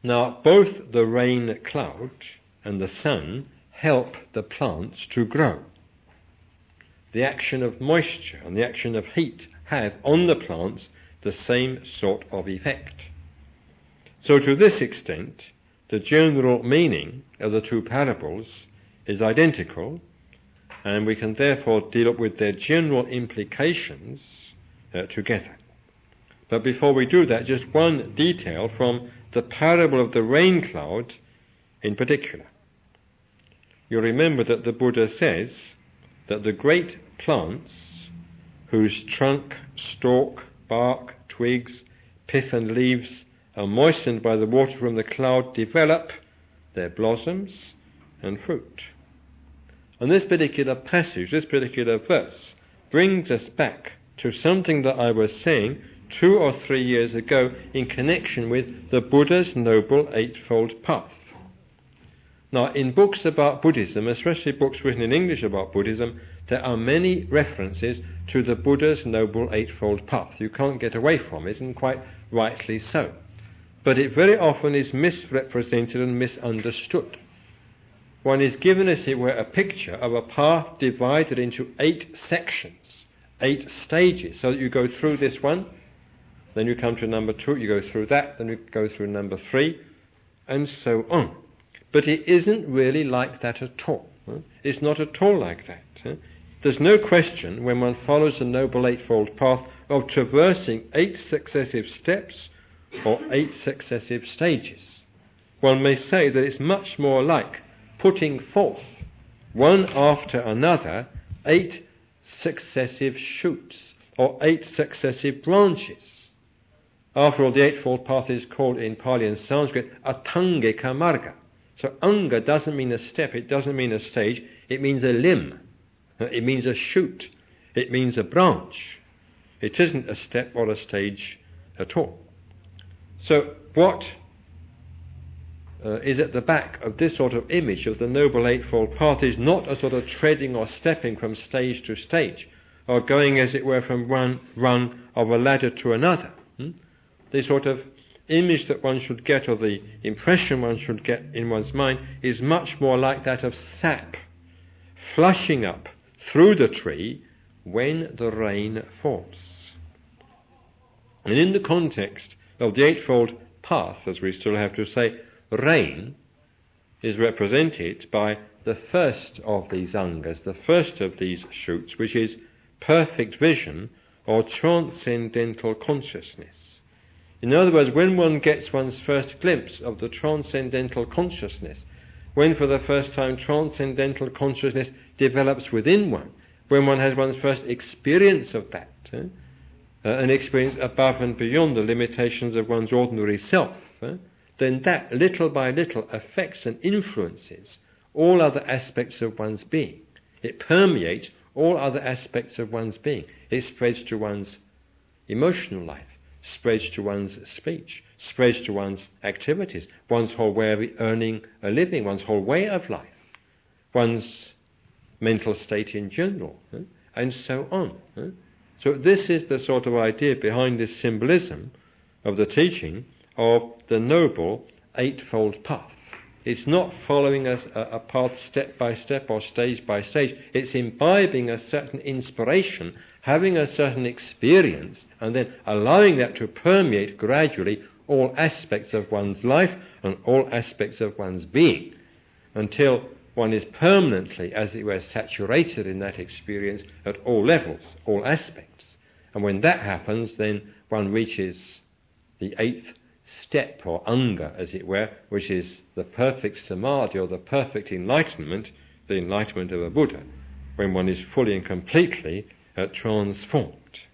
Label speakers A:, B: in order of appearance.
A: Now, both the rain cloud and the sun help the plants to grow. The action of moisture and the action of heat have on the plants the same sort of effect. So to this extent, the general meaning of the two parables is identical, and we can therefore deal with their general implications together. But before we do that, just one detail from the parable of the rain cloud in particular. You remember that the Buddha says that the great plants whose trunk, stalk, bark, twigs, pith and leaves are moistened by the water from the cloud develop their blossoms and fruit. And this particular passage, this particular verse, brings us back to something that I was saying 2 or 3 years ago in connection with the Buddha's Noble Eightfold Path. Now, in books about Buddhism, especially books written in English about Buddhism, there are many references to the Buddha's Noble Eightfold Path. You can't get away from it, and quite rightly so. But it very often is misrepresented and misunderstood. One is given, as it were, a picture of a path divided into 8 sections, 8 stages. So that you go through this one, then you come to number 2, you go through that, then you go through number 3, and so on. But it isn't really like that at all. It's not at all like that. There's no question, when one follows the Noble Eightfold Path, of traversing 8 successive steps or 8 successive stages. One may say that it's much more like putting forth, one after another, 8 successive shoots or 8 successive branches. After all, the Eightfold Path is called in Pali and Sanskrit Atangika Marga. So anga doesn't mean a step, it doesn't mean a stage, it means a limb, it means a shoot, it means a branch. It isn't a step or a stage at all. So what is at the back of this sort of image of the Noble Eightfold Path is not a sort of treading or stepping from stage to stage, or going, as it were, from one rung of a ladder to another. The sort of image that one should get, or the impression one should get in one's mind, is much more like that of sap flushing up through the tree when the rain falls. And in the context of the Eightfold Path, as we still have to say, rain is represented by the first of these angas, the first of these shoots, which is perfect vision or transcendental consciousness. In other words, when one gets one's first glimpse of the transcendental consciousness, when for the first time transcendental consciousness develops within one, when one has one's first experience of that, an experience above and beyond the limitations of one's ordinary self, then that little by little affects and influences all other aspects of one's being. It permeates all other aspects of one's being. It spreads to one's emotional life, spreads to one's speech, spreads to one's activities, one's whole way of earning a living, one's whole way of life, one's mental state in general, and so on. So this is the sort of idea behind this symbolism of the teaching of the Noble Eightfold Path. It's not following a path step by step or stage by stage. It's imbibing a certain inspiration, having a certain experience, and then allowing that to permeate gradually all aspects of one's life and all aspects of one's being, until one is permanently, as it were, saturated in that experience at all levels, all aspects. And when that happens, then one reaches the 8th step, or anga, as it were, which is the perfect samadhi, or the perfect enlightenment, the enlightenment of a Buddha, when one is fully and completely transformed.